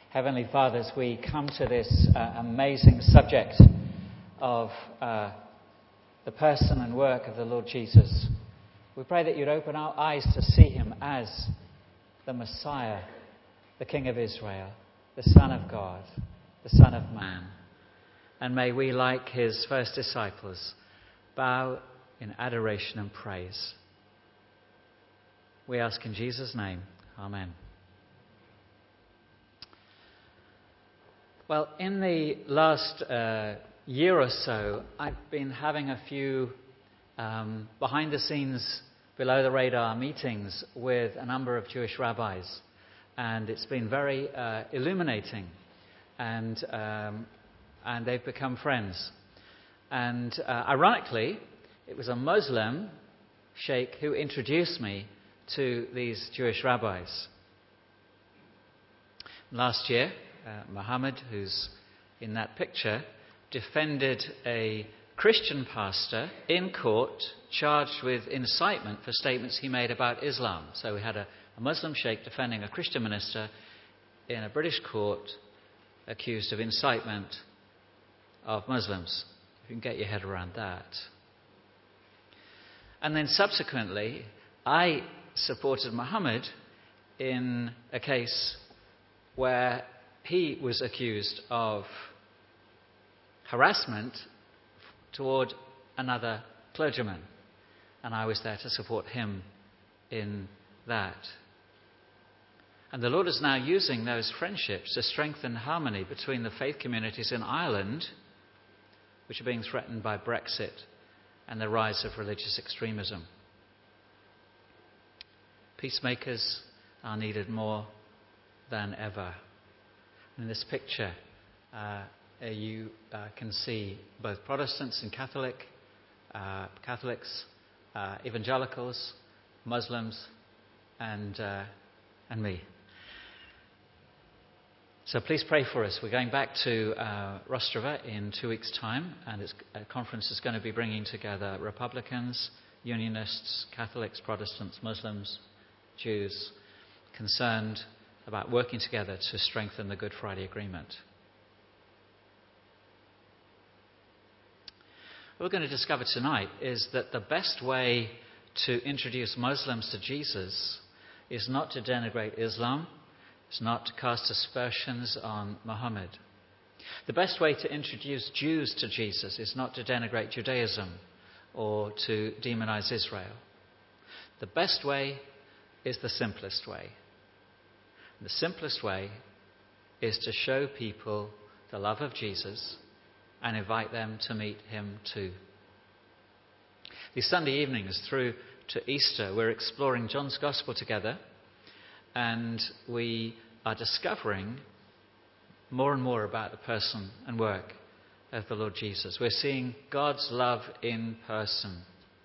Heavenly Father, as we come to this amazing subject of the person and work of the Lord Jesus, we pray that you'd open our eyes to see him as the Messiah, the King of Israel, the Son of God, the Son of Man. And may we, like his first disciples, bow in adoration and praise. We ask in Jesus' name. Amen. Well, in the last year or so, I've been having a few behind-the-scenes, below-the-radar meetings with a number of Jewish rabbis, and it's been very illuminating, and they've become friends. And ironically, it was a Muslim sheikh who introduced me to these Jewish rabbis. Last year, Muhammad, who's in that picture, defended a Christian pastor in court charged with incitement for statements he made about Islam. So we had a Muslim sheikh defending a Christian minister in a British court accused of incitement of Muslims. If you can get your head around that. And then subsequently, I supported Muhammad in a case where he was accused of harassment toward another clergyman, and I was there to support him in that. And the Lord is now using those friendships to strengthen harmony between the faith communities in Ireland, which are being threatened by Brexit and the rise of religious extremism. Peacemakers are needed more than ever. In this picture, you can see both Protestants and Catholics, evangelicals, Muslims, and me. So please pray for us. We're going back to Rostrava in 2 weeks' time, and a conference is going to be bringing together Republicans, Unionists, Catholics, Protestants, Muslims, Jews, concerned about working together to strengthen the Good Friday Agreement. What we're going to discover tonight is that the best way to introduce Muslims to Jesus is not to denigrate Islam, it's not to cast aspersions on Muhammad. The best way to introduce Jews to Jesus is not to denigrate Judaism or to demonize Israel. The best way is the simplest way. The simplest way is to show people the love of Jesus and invite them to meet him too. These Sunday evenings through to Easter, we're exploring John's Gospel together, and we are discovering more and more about the person and work of the Lord Jesus. We're seeing God's love in person.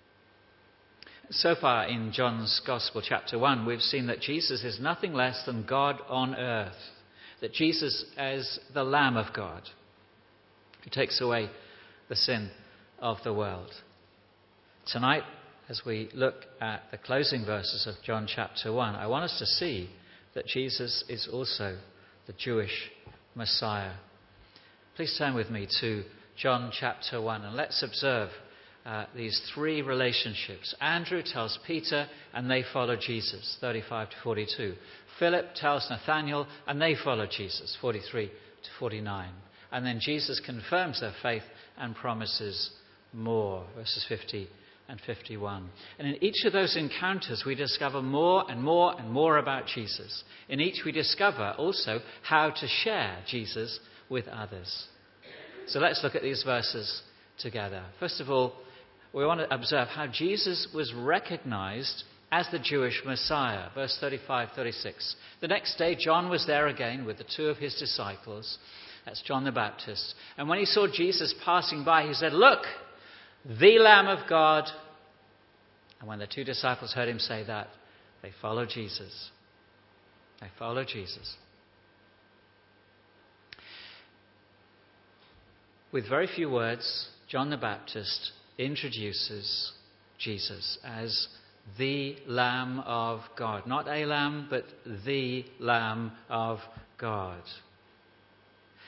So far in John's Gospel, chapter 1, we've seen that Jesus is nothing less than God on earth. That Jesus is the Lamb of God who takes away the sin of the world. Tonight, as we look at the closing verses of John chapter 1, I want us to see that Jesus is also the Jewish Messiah. Please turn with me to John chapter 1, and let's observe these three relationships. Andrew tells Peter, and they follow Jesus, 35 to 42. Philip tells Nathanael, and they follow Jesus, 43 to 49. And then Jesus confirms their faith and promises more, verses 50 and 51. And in each of those encounters, we discover more and more and more about Jesus. In each, we discover also how to share Jesus with others. So let's look at these verses together. First of all, we want to observe how Jesus was recognized as the Jewish Messiah. Verse 35-36. The next day, John was there again with the two of his disciples. That's John the Baptist. And when he saw Jesus passing by, he said, "Look, the Lamb of God." And when the two disciples heard him say that, they followed Jesus. They followed Jesus. With very few words, John the Baptist introduces Jesus as the Lamb of God. Not a lamb, but the Lamb of God.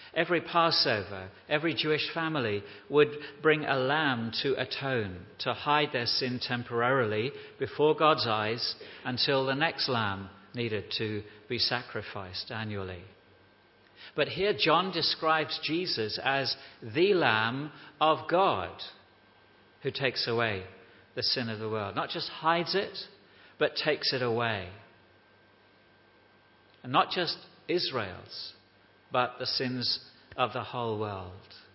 Every Passover, every Jewish family would bring a lamb to atone, to hide their sin temporarily before God's eyes until the next lamb needed to be sacrificed annually. But here John describes Jesus as the Lamb of God who takes away the sin of the world. Not just hides it, but takes it away. And not just Israel's, but the sins of the whole world.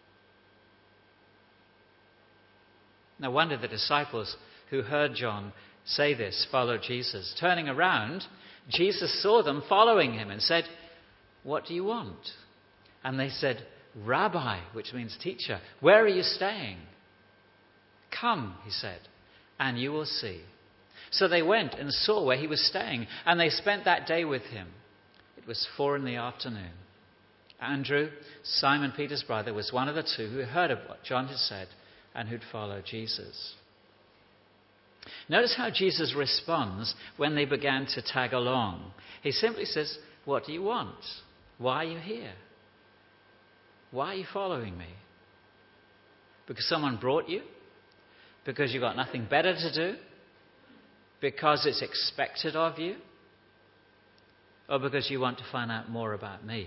No wonder the disciples who heard John say this followed Jesus. Turning around, Jesus saw them following him and said, "What do you want?" And they said, "Rabbi," which means teacher, "where are you staying?" "Come," he said, "and you will see." So they went and saw where he was staying, and they spent that day with him. It was 4 p.m. Andrew, Simon Peter's brother, was one of the two who heard of what John had said and who'd follow Jesus. Notice how Jesus responds when they began to tag along. He simply says, "What do you want? Why are you here? Why are you following me? Because someone brought you? Because you've got nothing better to do? Because it's expected of you? Or because you want to find out more about me?"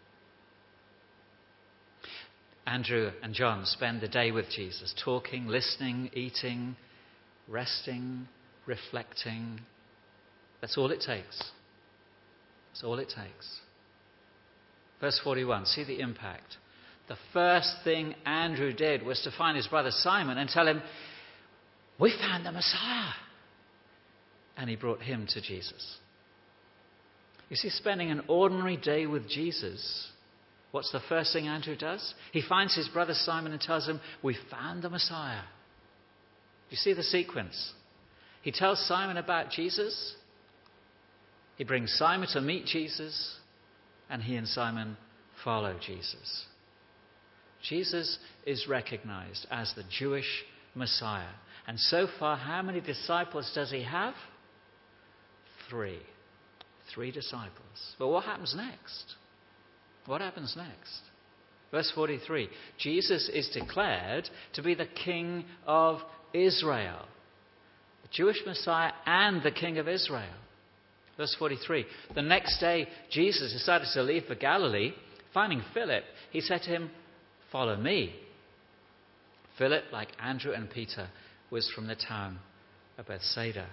Andrew and John spend the day with Jesus, talking, listening, eating, resting, reflecting. That's all it takes. That's all it takes. Verse 41, see the impact. The first thing Andrew did was to find his brother Simon and tell him, "We found the Messiah." And he brought him to Jesus. You see, spending an ordinary day with Jesus, what's the first thing Andrew does? He finds his brother Simon and tells him, "We found the Messiah." You see the sequence? He tells Simon about Jesus. He brings Simon to meet Jesus. And he and Simon follow Jesus. Jesus is recognized as the Jewish Messiah. And so far, how many disciples does he have? 3. 3 disciples. But what happens next? What happens next? Verse 43. Jesus is declared to be the King of Israel. The Jewish Messiah and the King of Israel. Verse 43. The next day, Jesus decided to leave for Galilee. Finding Philip, he said to him, "Follow me." Philip, like Andrew and Peter, was from the town of Bethsaida.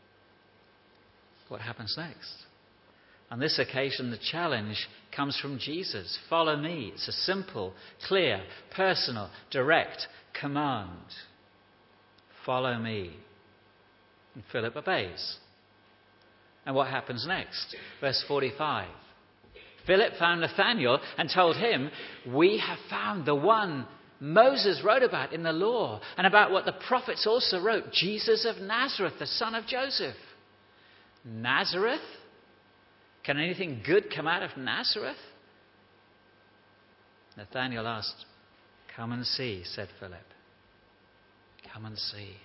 What happens next? On this occasion, the challenge comes from Jesus. Follow me. It's a simple, clear, personal, direct command. Follow me. And Philip obeys. And what happens next? Verse 45. Philip found Nathanael and told him, "We have found the one Moses wrote about in the law and about what the prophets also wrote, Jesus of Nazareth, the son of Joseph." Nazareth? Can anything good come out of Nazareth? Nathanael asked, "Come and see," said Philip. Come and see.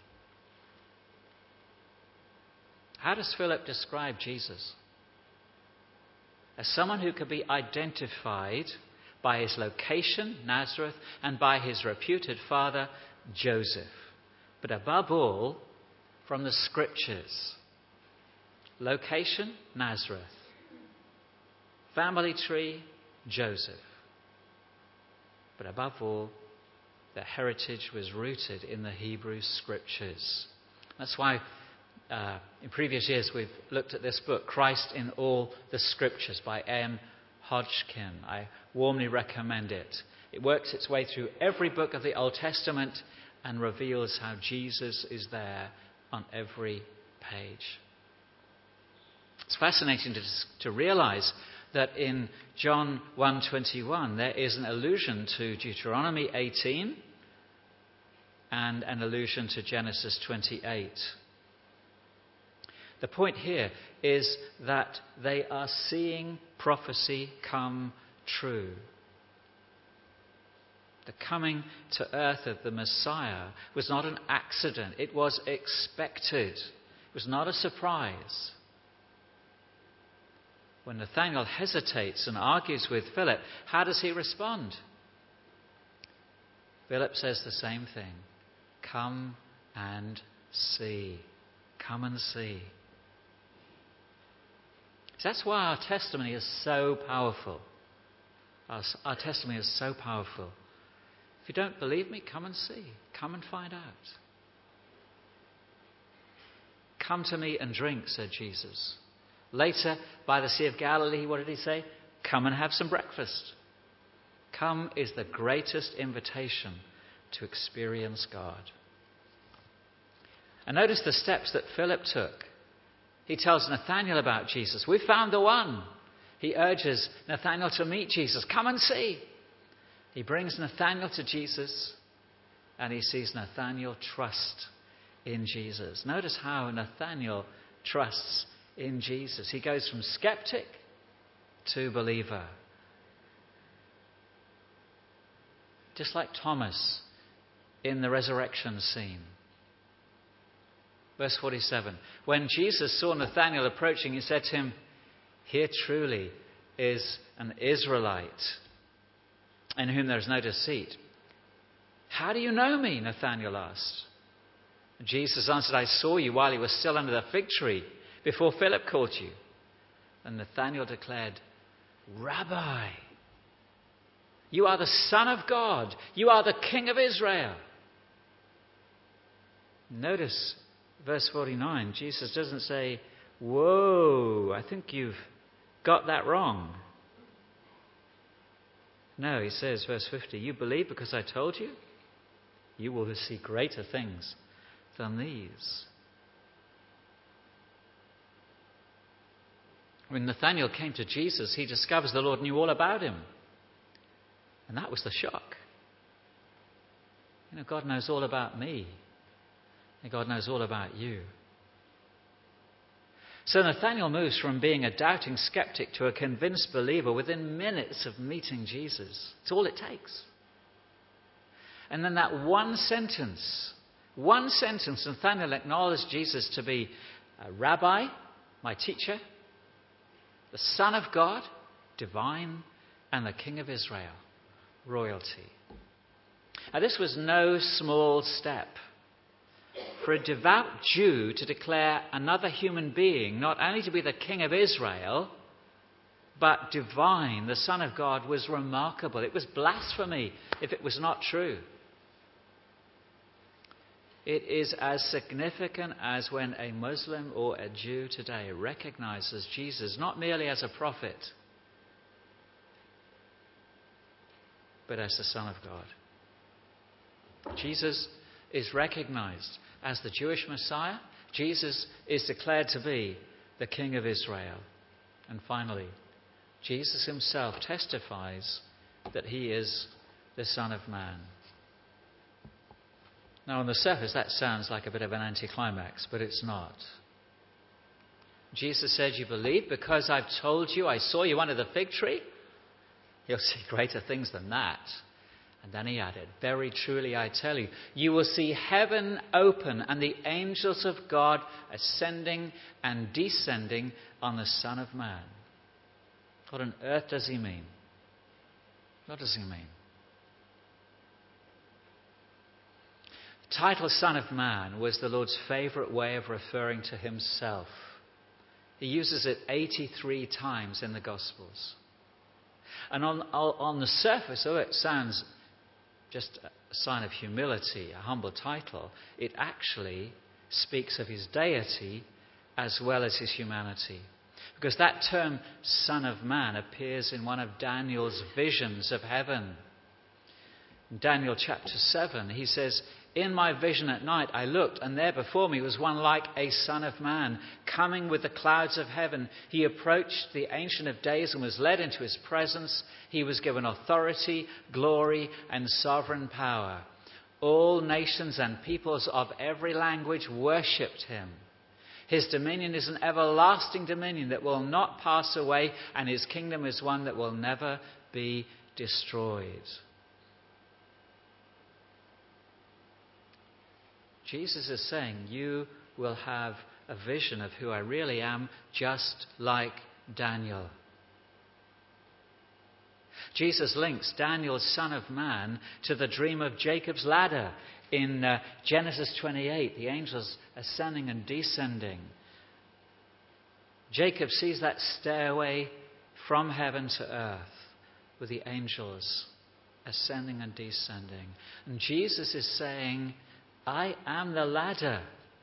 How does Philip describe Jesus? As someone who could be identified by his location, Nazareth, and by his reputed father, Joseph. But above all, from the Scriptures. Location, Nazareth. Family tree, Joseph. But above all, their heritage was rooted in the Hebrew Scriptures. That's why in previous years we've looked at this book, Christ in All the Scriptures by A.M. Hodgkin. I warmly recommend it. It works its way through every book of the Old Testament and reveals how Jesus is there on every page. It's fascinating to realize that in John 1:21 there is an allusion to Deuteronomy 18 and an allusion to Genesis 28. The point here is that they are seeing prophecy come true. The coming to earth of the Messiah was not an accident. It was expected. It was not a surprise. When Nathanael hesitates and argues with Philip, how does he respond? Philip says the same thing. Come and see. Come and see. That's why our testimony is so powerful. Our testimony is so powerful. If you don't believe me, come and see. Come and find out. Come to me and drink, said Jesus. Later, by the Sea of Galilee, what did he say? Come and have some breakfast. Come is the greatest invitation to experience God. And notice the steps that Philip took. He tells Nathanael about Jesus. We found the one. He urges Nathanael to meet Jesus. Come and see. He brings Nathanael to Jesus, and he sees Nathanael trust in Jesus. Notice how Nathanael trusts in Jesus. He goes from skeptic to believer. Just like Thomas in the resurrection scene. Verse 47. When Jesus saw Nathanael approaching, he said to him, "Here truly is an Israelite in whom there is no deceit." "How do you know me?" Nathanael asked. Jesus answered, "I saw you while you were still under the fig tree, before Philip called you." And Nathanael declared, "Rabbi, you are the Son of God. You are the King of Israel." Notice verse 49. Jesus doesn't say, "Whoa, I think you've got that wrong." No, he says, verse 50, "You believe because I told you? You will see greater things than these." When Nathanael came to Jesus, he discovers the Lord knew all about him. And that was the shock. God knows all about me. And God knows all about you. So Nathanael moves from being a doubting skeptic to a convinced believer within minutes of meeting Jesus. It's all it takes. And then that one sentence, Nathanael acknowledged Jesus to be a rabbi, my teacher, the Son of God, divine, and the King of Israel, royalty. Now, this was no small step. For a devout Jew to declare another human being not only to be the King of Israel, but divine, the Son of God, was remarkable. It was blasphemy if it was not true. It is as significant as when a Muslim or a Jew today recognizes Jesus not merely as a prophet, but as the Son of God. Jesus is recognized as the Jewish Messiah. Jesus is declared to be the King of Israel. And finally, Jesus himself testifies that he is the Son of Man. Now, on the surface, that sounds like a bit of an anticlimax, but it's not. Jesus said, "You believe because I've told you, I saw you under the fig tree? You'll see greater things than that." And then he added, "Very truly I tell you, you will see heaven open and the angels of God ascending and descending on the Son of Man." What on earth does he mean? What does he mean? The title Son of Man was the Lord's favourite way of referring to himself. He uses it 83 times in the Gospels. And on the surface, it sounds just a sign of humility, a humble title. It actually speaks of his deity as well as his humanity. Because that term, Son of Man, appears in one of Daniel's visions of heaven. In Daniel chapter 7, he says, "In my vision at night I looked, and there before me was one like a Son of Man, coming with the clouds of heaven. He approached the Ancient of Days and was led into his presence. He was given authority, glory, and sovereign power. All nations and peoples of every language worshipped him. His dominion is an everlasting dominion that will not pass away, and his kingdom is one that will never be destroyed." Jesus is saying, you will have a vision of who I really am, just like Daniel. Jesus links Daniel, son of man, to the dream of Jacob's ladder in Genesis 28, the angels ascending and descending. Jacob sees that stairway from heaven to earth with the angels ascending and descending. And Jesus is saying, I am the ladder.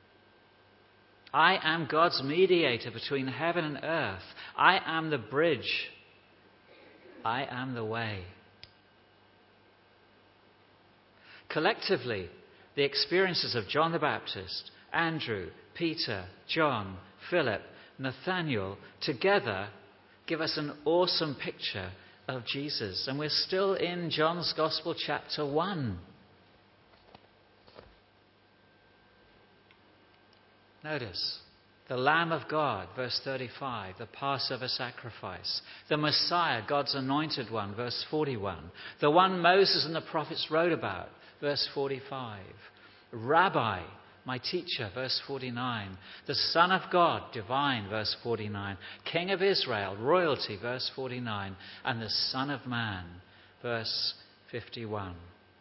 I am God's mediator between heaven and earth. I am the bridge. I am the way. Collectively, the experiences of John the Baptist, Andrew, Peter, John, Philip, Nathaniel, together give us an awesome picture of Jesus. And we're still in John's Gospel, chapter 1. Notice, the Lamb of God, verse 35, the Passover sacrifice. The Messiah, God's anointed one, verse 41. The one Moses and the prophets wrote about, verse 45. Rabbi, my teacher, verse 49. The Son of God, divine, verse 49. King of Israel, royalty, verse 49. And the Son of Man, verse 51.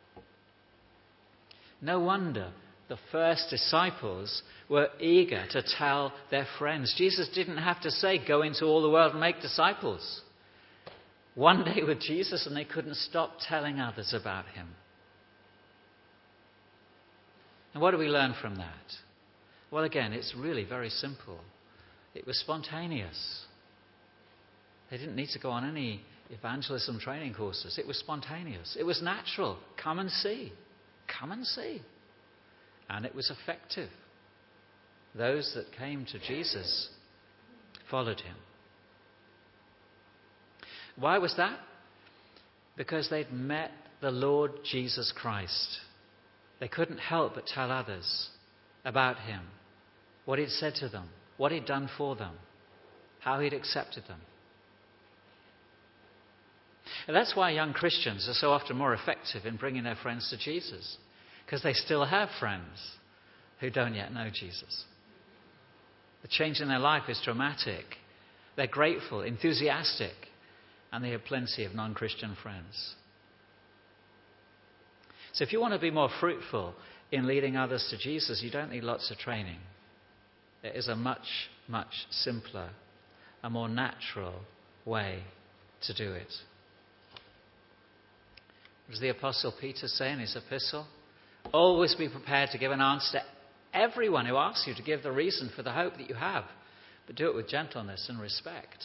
No wonder the first disciples were eager to tell their friends. Jesus didn't have to say, go into all the world and make disciples. One day with Jesus and they couldn't stop telling others about him. And what do we learn from that? Well, again, it's really very simple. It was spontaneous. They didn't need to go on any evangelism training courses. It was spontaneous. It was natural. Come and see. Come and see. And it was effective. Those that came to Jesus followed him. Why was that? Because they'd met the Lord Jesus Christ. They couldn't help but tell others about him, what he'd said to them, what he'd done for them, how he'd accepted them. And that's why young Christians are so often more effective in bringing their friends to Jesus, because they still have friends who don't yet know Jesus. The change in their life is dramatic. They're grateful, enthusiastic, and they have plenty of non-Christian friends. So if you want to be more fruitful in leading others to Jesus, you don't need lots of training. There is a much, much simpler, a more natural way to do it. What does the Apostle Peter say in his epistle? Always be prepared to give an answer to everyone who asks you to give the reason for the hope that you have, but do it with gentleness and respect.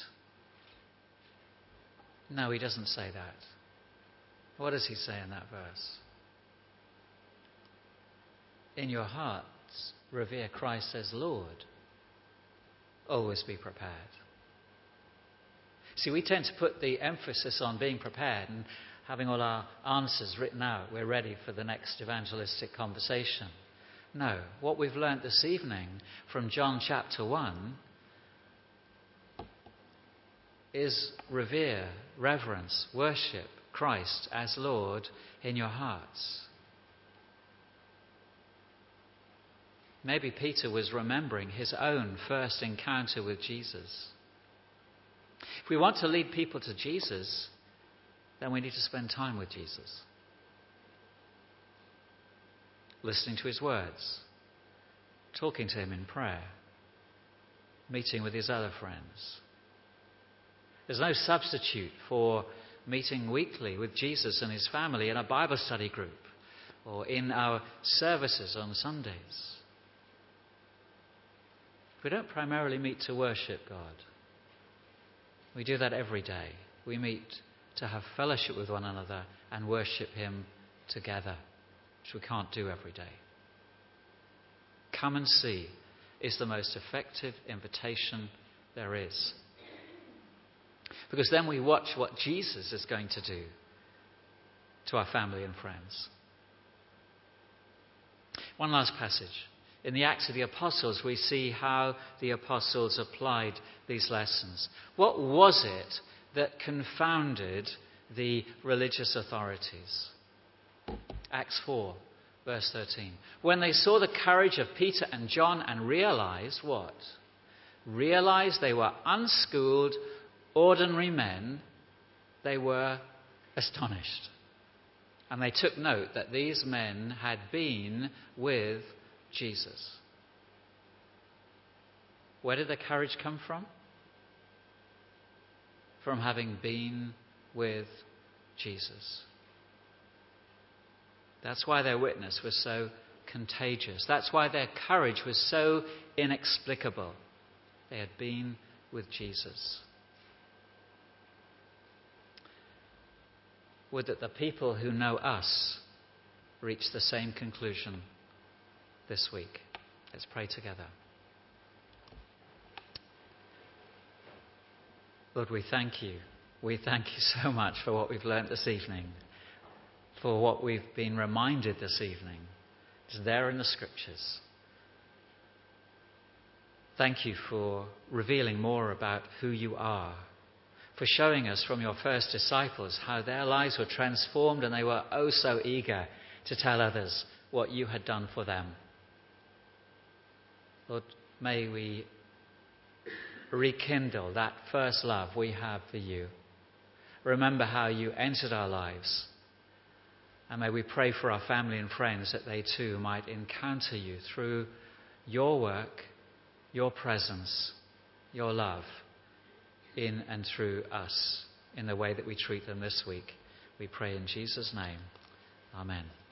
No, he doesn't say that. What does he say in that verse? In your hearts, revere Christ as Lord. Always be prepared. See, we tend to put the emphasis on being prepared and having all our answers written out. We're ready for the next evangelistic conversation. No, what we've learnt this evening from John chapter 1 is revere, reverence, worship Christ as Lord in your hearts. Maybe Peter was remembering his own first encounter with Jesus. If we want to lead people to Jesus, then we need to spend time with Jesus. Listening to his words, talking to him in prayer, meeting with his other friends. There's no substitute for meeting weekly with Jesus and his family in a Bible study group or in our services on Sundays. We don't primarily meet to worship God. We do that every day. We meet to have fellowship with one another and worship him together, which we can't do every day. Come and see is the most effective invitation there is. Because then we watch what Jesus is going to do to our family and friends. One last passage. In the Acts of the Apostles, we see how the apostles applied these lessons. What was it that confounded the religious authorities? Acts 4, verse 13. When they saw the courage of Peter and John and realized what? realized they were unschooled, ordinary men, they were astonished. And they took note that these men had been with Jesus. Where did the courage come from? From having been with Jesus. That's why their witness was so contagious. That's why their courage was so inexplicable. They had been with Jesus. Would that the people who know us reach the same conclusion this week. Let's pray together. Lord, we thank you. We thank you so much for what we've learnt this evening, for what we've been reminded this evening. It's there in the Scriptures. Thank you for revealing more about who you are, for showing us from your first disciples how their lives were transformed and they were oh so eager to tell others what you had done for them. Lord, may we rekindle that first love we have for you. Remember how you entered our lives. And may we pray for our family and friends that they too might encounter you through your work, your presence, your love in and through us in the way that we treat them this week. We pray in Jesus' name. Amen.